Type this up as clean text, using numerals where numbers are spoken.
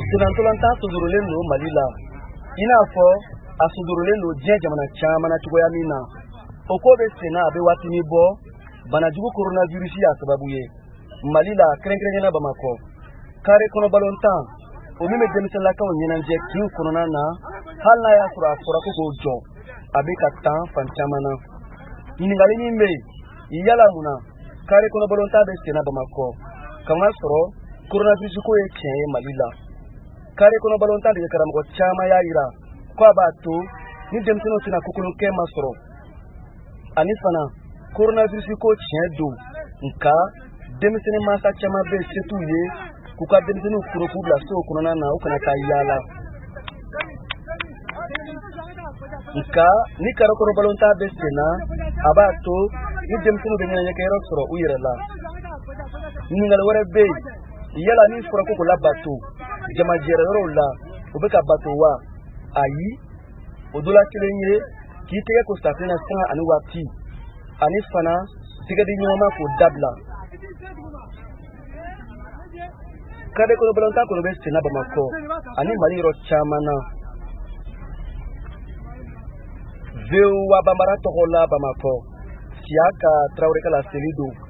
Sinantolanta sudurule no Malila. Inafo asudurule no jamana chama na tugoyamina. Okobe sena abe watini bo banajugu coronavirus ya sababuye. Malila krenkrengena Bamako. Kare kono balontan. Omime demisela ka onyena nje kin kono na hala ya sura ko gojo. Abe katan fanchamana. Iningali nimbe iyala muna. Kare kono balontan be sena Bamako. Kama soro coronavirus ko yake Malila. Kare kono balontan de karamgo chama ya ira. Kwa batu ni demiseno tina kukunu ke masoro. Anisana coronavirus ko chedo nka demisene masa chama be setuye kuka demisene kuroku bla so kunana na ukana kayala nka ni karo kono balonta be sena abato ni demisene be nyanya kero soro uyirela ni ngal wara be yala ni fura ko la bato jama jerero la ubeka bato wa ayi odula kilenye kitege ko safina sana anu wati anisfana tigadi nyoma ko dabla kade ko balonta ko be sena Bamako ani mari ro chamana vewa bambara to hola Bamako siaka traure kala selido